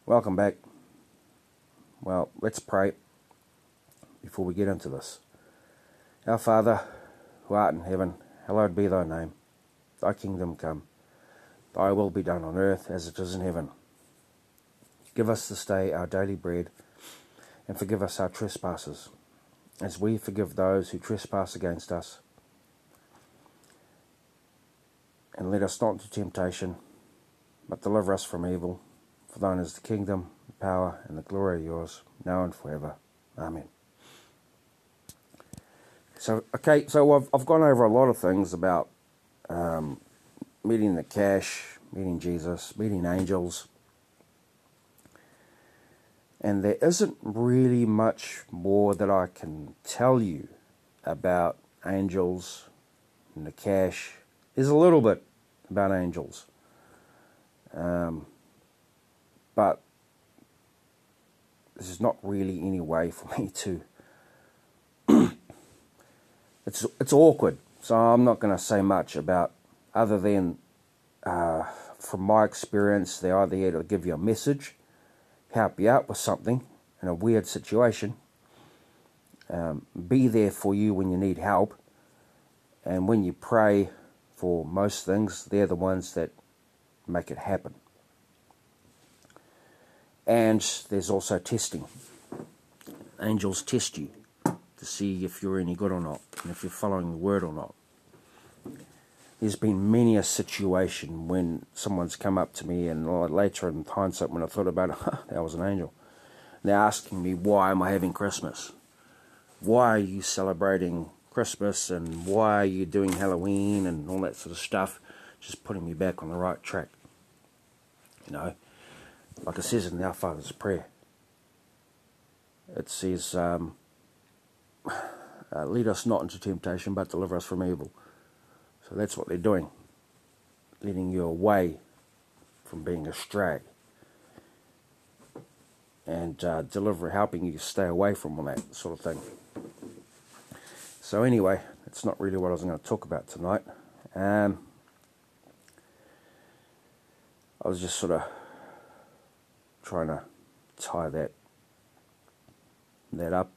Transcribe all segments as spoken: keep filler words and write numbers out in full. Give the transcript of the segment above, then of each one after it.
Welcome back. Well, let's pray before we get into this. Our Father, who art in heaven, hallowed be thy name. Thy kingdom come. Thy will be done on earth as it is in heaven. Give us this day our daily bread, and forgive us our trespasses, as we forgive those who trespass against us. And let us not into temptation, but deliver us from evil. For thine is the kingdom, the power, and the glory are yours, now and forever. Amen. So, okay, so I've, I've gone over a lot of things about um, meeting the cash, meeting Jesus, meeting angels. And there isn't really much more that I can tell you about angels and the cash. There's a little bit about angels. Um, but there's not really any way for me to... it's it's awkward, so I'm not going to say much about, other than, uh, from my experience, they're either here to give you a message, help you out with something in a weird situation, um, be there for you when you need help, and when you pray for most things, they're the ones that make it happen. And there's also testing. Angels test you to see if you're any good or not, and if you're following the word or not. There's been many a situation when someone's come up to me, and later in hindsight, when I thought about it, huh, that was an angel. They're asking me, why am I having Christmas? Why are you celebrating Christmas, and why are you doing Halloween, and all that sort of stuff, just putting me back on the right track. You know, like it says in Our Father's Prayer, it says, um, uh, lead us not into temptation, but deliver us from evil. So that's what they're doing, leading you away from being astray, and uh, deliver, helping you stay away from all that sort of thing. So anyway, that's not really what I was going to talk about tonight. Um, I was just sort of trying to tie that that up.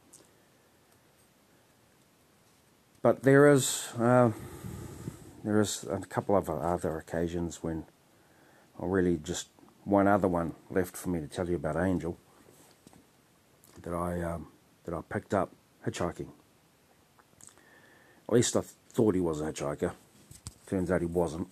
But there is uh, there is a couple of other occasions when, or really just one other one left for me to tell you about Angel, that I um, that I picked up hitchhiking. At least I thought he was a hitchhiker. Turns out he wasn't.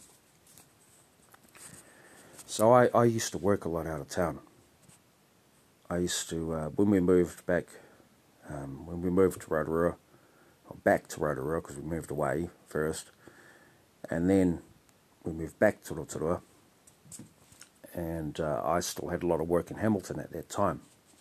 So I, I used to work a lot out of town. I used to, uh, when we moved back, um, when we moved to Rotorua, or back to Rotorua, because we moved away first, and then we moved back to Rotorua, and uh, I still had a lot of work in Hamilton at that time.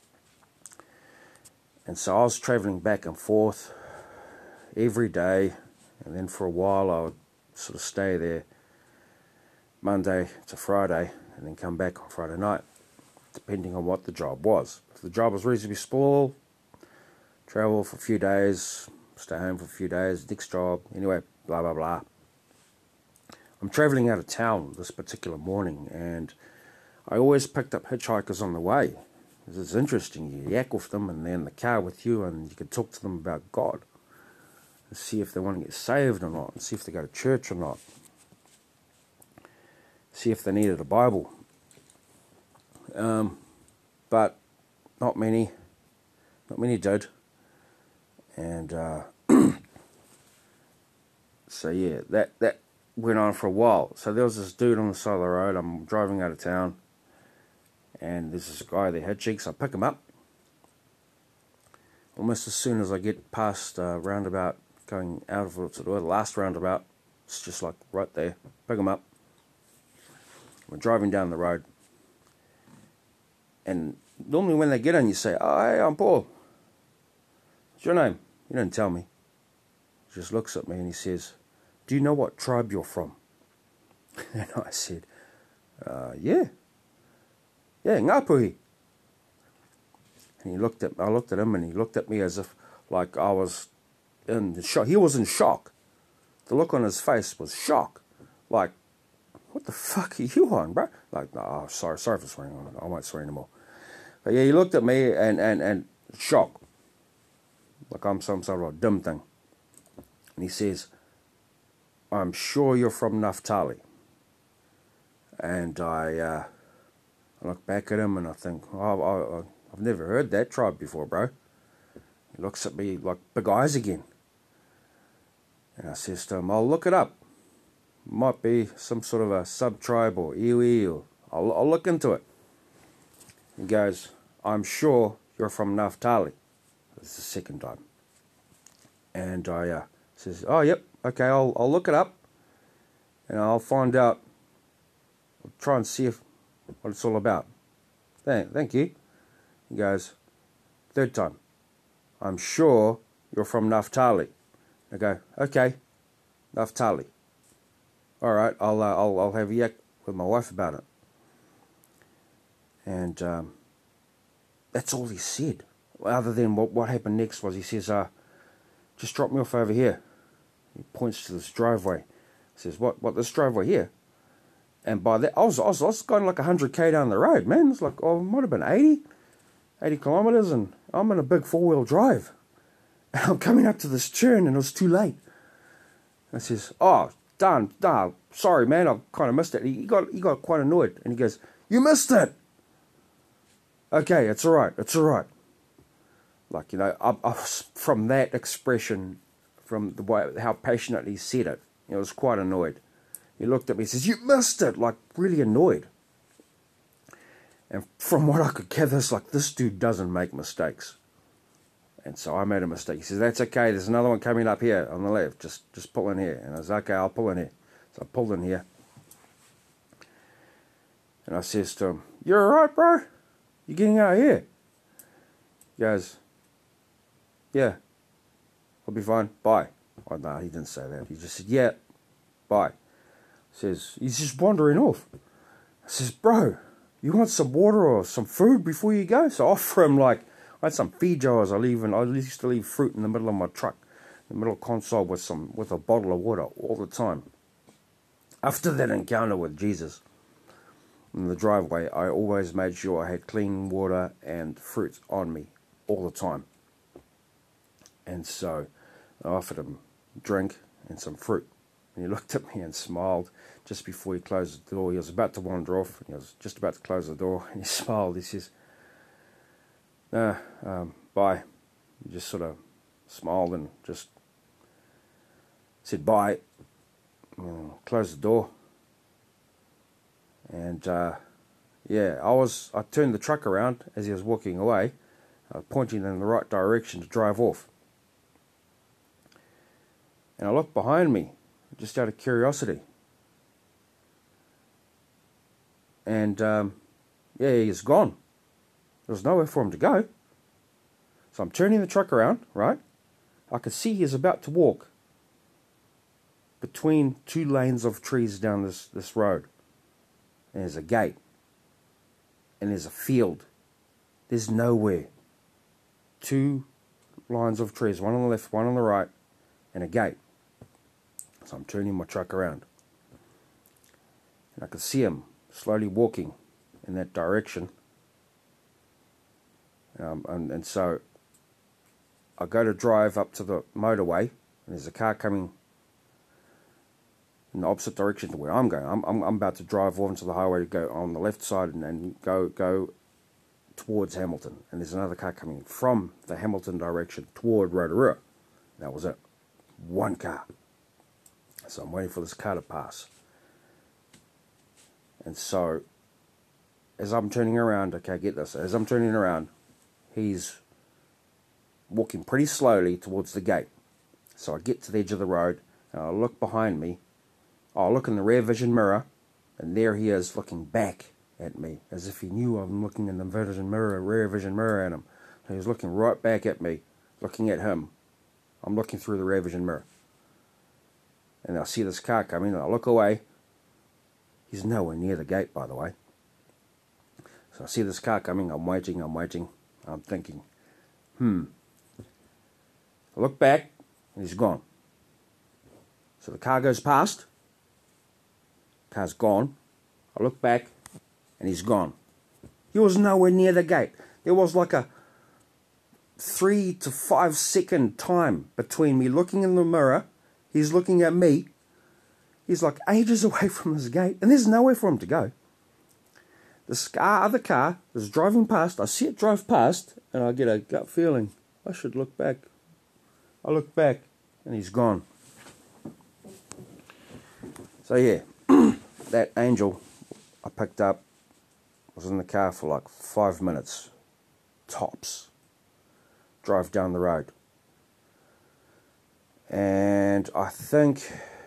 And so I was travelling back and forth every day, and then for a while I would sort of stay there Monday to Friday, and then come back on Friday night, depending on what the job was. If the job was reasonably small, travel for a few days, stay home for a few days, next job, anyway, blah, blah, blah. I'm travelling out of town this particular morning, and I always picked up hitchhikers on the way. It's interesting, you yak with them, and they're in the car with you, and you can talk to them about God, and see if they want to get saved or not, and see if they go to church or not, see if they needed a Bible. Um, but not many, not many did. And uh, so yeah, that, that went on for a while. So there was this dude on the side of the road. I'm driving out of town, and there's this guy there hitching, so I pick him up. Almost as soon as I get past uh, roundabout, going out of the last roundabout, it's just like right there, pick him up. We're driving down the road, and normally when they get in, you say, "Oh, hey, I'm Paul. What's your name?" He didn't tell me. He just looks at me and he says, "Do you know what tribe you're from?" And I said, uh, yeah. Yeah, Ngāpuhi. And he looked at, I looked at him, and he looked at me as if like I was in shock. He was in shock. The look on his face was shock. Like, what the fuck are you on, bro? Like, no, oh, sorry, sorry for swearing. I won't swear anymore. But yeah, he looked at me and, and, and shocked. Like I'm some sort of a dumb thing. And he says, I'm sure you're from Naphtali. And I, uh, I look back at him and I think, oh, I, I, I've never heard that tribe before, bro. He looks at me like big eyes again. And I says to him, I'll look it up. Might be some sort of a sub-tribe or iwi, or I'll, I'll look into it. He goes, I'm sure you're from Naphtali. It's the second time. And I uh, says, oh, yep, okay, I'll, I'll look it up. And I'll find out. I'll try and see if, what it's all about. Thank, thank you. He goes, third time. I'm sure you're from Naphtali. I go, okay, Naphtali. All right, I'll uh, I'll I'll have a yak with my wife about it. And um, that's all he said. Other than what what happened next was he says, uh, just drop me off over here. He points to this driveway. He says, what what this driveway here? And by that, I was I was, I was going like a hundred k down the road, man. It's like, oh, it might have been eighty, eighty kilometers, and I'm in a big four wheel drive. And I'm coming up to this turn, and it was too late. And I says, oh. Done, done. Sorry, man, I kind of missed it. He got he got quite annoyed, and he goes, "You missed it." Okay, it's all right. It's all right. Like, you know, I, I was, from that expression, from the way how passionately he said it, I was quite annoyed. He looked at me and says, "You missed it," like really annoyed. And from what I could gather, it's like this dude doesn't make mistakes. And so I made a mistake. He says, that's okay, there's another one coming up here on the left. Just just pull in here. And I was, okay, I'll pull in here. So I pulled in here. And I says to him, you're all right, bro? You getting out of here? He goes, yeah, I'll be fine. Bye. Oh, no, he didn't say that. He just said, yeah, bye. Says, he's just wandering off. I says, bro, you want some water or some food before you go? So I offer him, like, I had some feed jars. I leave, and I used to leave fruit in the middle of my truck, in the middle console with some with a bottle of water all the time. After that encounter with Jesus in the driveway, I always made sure I had clean water and fruit on me all the time. And so I offered him a drink and some fruit. And he looked at me and smiled just before he closed the door. He was about to wander off, and he was just about to close the door, and he smiled. He says, no, um, bye. He just sort of smiled and just said bye. And closed the door. And uh, yeah, I was. I turned the truck around as he was walking away, uh, pointing in the right direction to drive off. And I looked behind me, just out of curiosity. And um, yeah, he's gone. There was nowhere for him to go. So I'm turning the truck around, right? I could see he's about to walk between two lanes of trees down this, this road. And there's a gate. And there's a field. There's nowhere. Two lines of trees, one on the left, one on the right, and a gate. So I'm turning my truck around. And I could see him slowly walking in that direction. Um, and, and so I go to drive up to the motorway, and there's a car coming in the opposite direction to where I'm going. I'm, I'm, I'm about to drive off onto the highway to go on the left side and, and go go towards Hamilton. And there's another car coming from the Hamilton direction toward Rotorua. That was it. One car. So I'm waiting for this car to pass. And so as I'm turning around, okay, get this, as I'm turning around, he's walking pretty slowly towards the gate. So I get to the edge of the road, and I look behind me. I look in the rear vision mirror, and there he is looking back at me, as if he knew I'm looking in the vision mirror, rear vision mirror at him. So he's looking right back at me, looking at him. I'm looking through the rear vision mirror. And I see this car coming, and I look away. He's nowhere near the gate, by the way. So I see this car coming, I'm waiting, I'm waiting. I'm thinking, hmm. I look back, and he's gone. So the car goes past, car's gone. I look back, and he's gone. He was nowhere near the gate. There was like a three to five second time between me looking in the mirror, he's looking at me, he's like ages away from his gate, and there's nowhere for him to go. This car, other car is driving past, I see it drive past, and I get a gut feeling, I should look back. I look back, and he's gone. So yeah, that angel I picked up was in the car for like five minutes, tops. Drive down the road. And I think,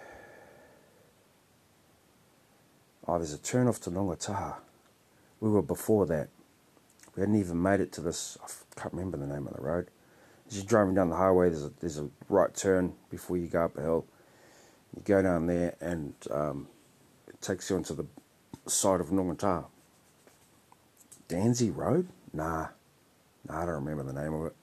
oh, there's a turn off to Nongataha. We were before that. We hadn't even made it to this, I can't remember the name of the road. As you're driving down the highway, there's a, there's a right turn before you go up a hill. You go down there and um, it takes you onto the side of Nongataha. Danzy Road? Nah. Nah, I don't remember the name of it.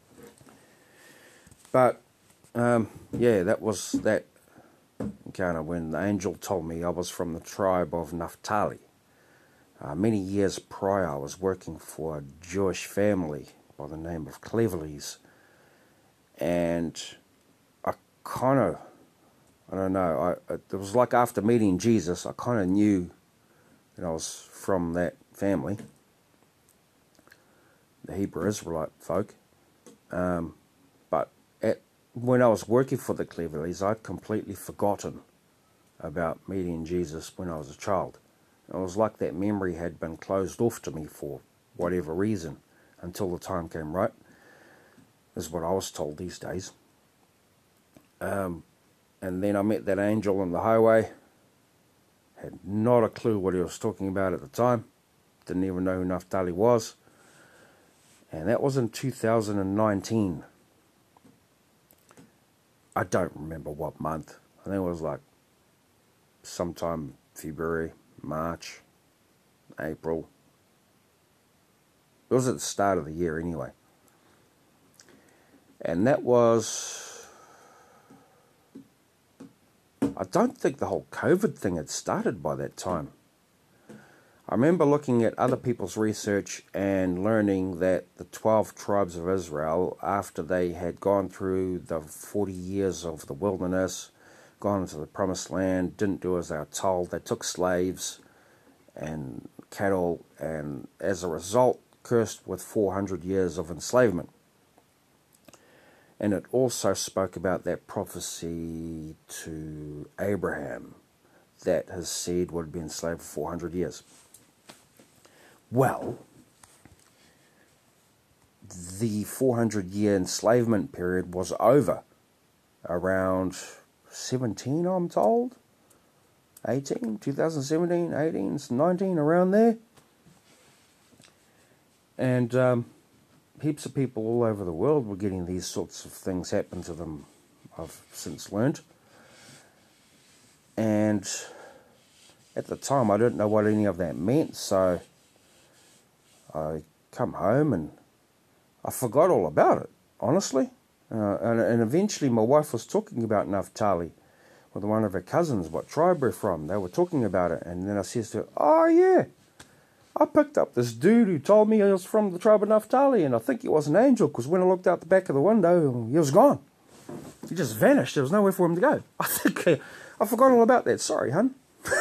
But, um, yeah, that was that encounter when the angel told me I was from the tribe of Naphtali. Uh, many years prior, I was working for a Jewish family by the name of Cleverleys. And I kind of, I don't know, I, it was like after meeting Jesus, I kind of knew that I was from that family, the Hebrew Israelite folk. Um, but at, when I was working for the Cleverleys, I'd completely forgotten about meeting Jesus when I was a child. It was like that memory had been closed off to me for whatever reason until the time came right, is what I was told these days. Um, and then I met that angel on the highway, had not a clue what he was talking about at the time, didn't even know who Naphtali was, and that was in two thousand nineteen. I don't remember what month. I think it was like sometime February, March, April. It was at the start of the year anyway. And that was, I don't think the whole COVID thing had started by that time. I remember looking at other people's research and learning that the twelve tribes of Israel, after they had gone through the forty years of the wilderness, gone into the promised land, didn't do as they were told, they took slaves and cattle, and as a result, cursed with four hundred years of enslavement. And it also spoke about that prophecy to Abraham, that his seed would be enslaved for four hundred years. Well, the four hundred year enslavement period was over around seventeen, I'm told. eighteen, two thousand seventeen, eighteen, nineteen, around there. And um, heaps of people all over the world were getting these sorts of things happen to them, I've since learned. And at the time, I didn't know what any of that meant, so I come home and I forgot all about it, honestly. Uh, and, and eventually my wife was talking about Naphtali with one of her cousins, what tribe we're from. They were talking about it, and then I says to her, oh yeah, I picked up this dude who told me he was from the tribe of Naphtali, and I think he was an angel, because when I looked out the back of the window, he was gone. He just vanished. There was nowhere for him to go. I think uh, I forgot all about that. Sorry, hun.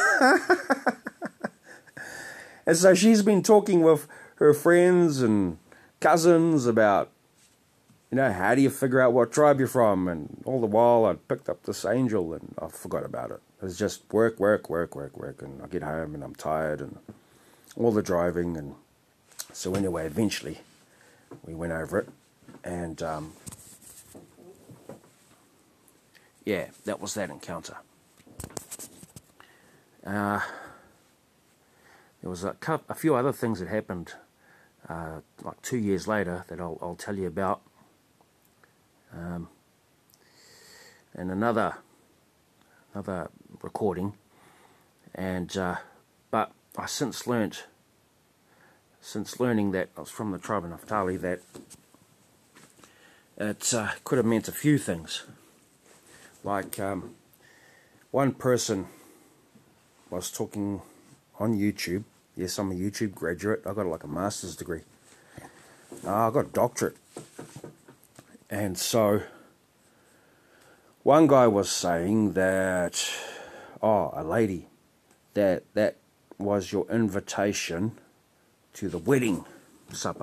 And so she's been talking with her friends and cousins about, you know, how do you figure out what tribe you're from? And all the while I picked up this angel and I forgot about it. It was just work, work, work, work, work. And I get home and I'm tired and all the driving. And so anyway, eventually we went over it. And um, yeah, that was that encounter. Uh, there was a, couple, a few other things that happened uh, like two years later that I'll, I'll tell you about. Um, and another another recording, and uh, but I since learnt, since learning that I was from the tribe of Naphtali, that it uh, could have meant a few things. Like um, one person I was talking on YouTube. Yes, I'm a YouTube graduate. I got like a master's degree. Uh, I got a doctorate. And so, one guy was saying that, oh, a lady, that that was your invitation to the wedding supper.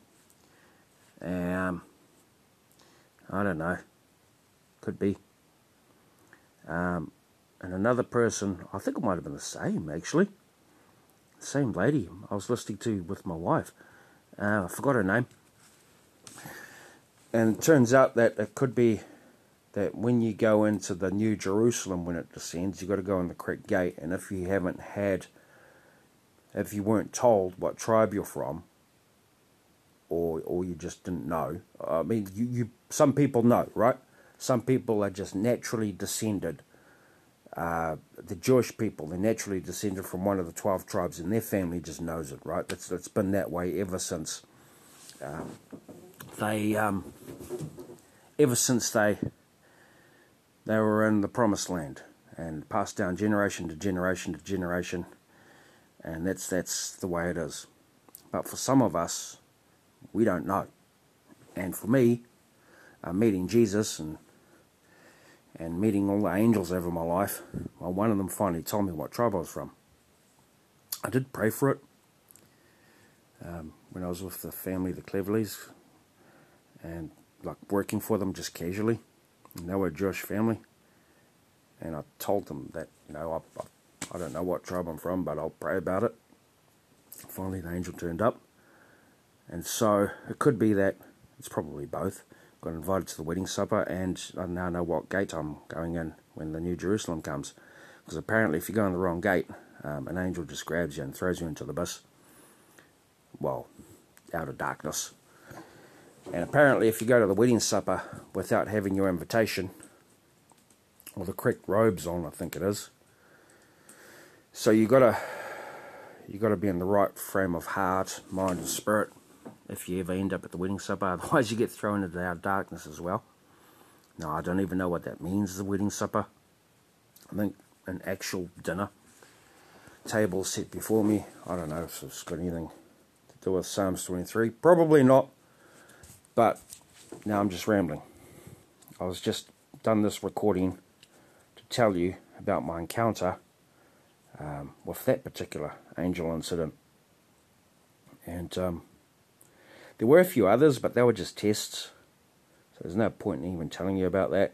Um, I don't know. Could be. Um, and another person, I think it might have been the same, actually. The same lady I was listening to with my wife. Uh, I forgot her name. And it turns out that it could be that when you go into the New Jerusalem, when it descends, you've got to go in the correct gate. And if you haven't had, if you weren't told what tribe you're from, or or you just didn't know, I mean, you, you some people know, right? Some people are just naturally descended. Uh, the Jewish people, they're naturally descended from one of the twelve tribes, and their family just knows it, right? It's, it's been that way ever since um, they, um, ever since they, they were in the Promised Land, and passed down generation to generation to generation, and that's that's the way it is. But for some of us, we don't know. And for me, uh, meeting Jesus and and meeting all the angels over my life, well, one of them finally told me what tribe I was from. I did pray for it um, when I was with the family, the Cleverleys, and like working for them just casually. And they were a Jewish family, and I told them that, you know, I, I, I don't know what tribe I'm from, but I'll pray about it. Finally, the angel turned up, and so it could be that it's probably both. Got invited to the wedding supper, and I now know what gate I'm going in when the New Jerusalem comes. Because apparently if you go in the wrong gate, um, an angel just grabs you and throws you into the abyss. Well, out of darkness. And apparently if you go to the wedding supper without having your invitation, or the correct robes on, I think it is. So you gotta, you gotta be in the right frame of heart, mind and spirit, if you ever end up at the wedding supper. Otherwise you get thrown into our darkness as well. No, I don't even know what that means, the wedding supper. I think an actual dinner table set before me. I don't know if it's got anything to do with Psalms twenty-three. Probably not. But now I'm just rambling. I was just done this recording to tell you about my encounter um, with that particular angel incident. And um, there were a few others, but they were just tests, so there's no point in even telling you about that.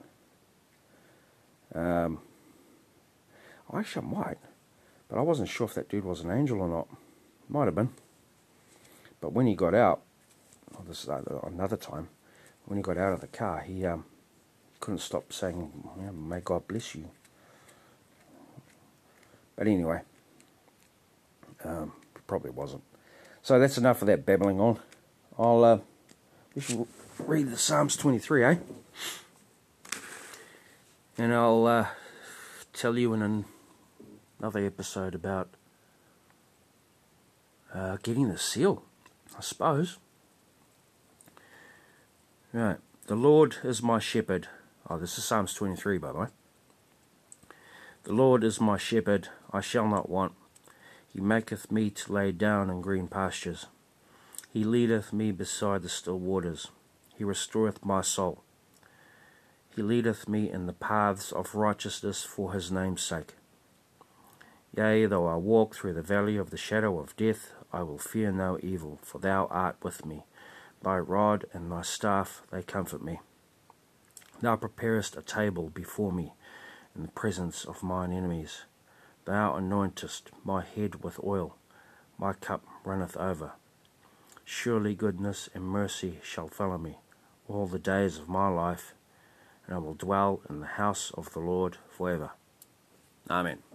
Um, actually, I might, but I wasn't sure if that dude was an angel or not. Might have been. But when he got out, well, this is another time, when he got out of the car, he um, couldn't stop saying, yeah, "May God bless you." But anyway, um, probably wasn't. So that's enough of that babbling on. I'll, uh, we should read the Psalms twenty-three, eh? And I'll uh, tell you in an, another episode about uh, getting the seal, I suppose. Right. The Lord is my shepherd. Oh, this is Psalms twenty-three, by the way. The Lord is my shepherd, I shall not want. He maketh me to lay down in green pastures. He leadeth me beside the still waters. He restoreth my soul. He leadeth me in the paths of righteousness for his name's sake. Yea, though I walk through the valley of the shadow of death, I will fear no evil, for thou art with me. Thy rod and thy staff, they comfort me. Thou preparest a table before me in the presence of mine enemies. Thou anointest my head with oil. My cup runneth over. Surely goodness and mercy shall follow me all the days of my life, and I will dwell in the house of the Lord forever. Amen.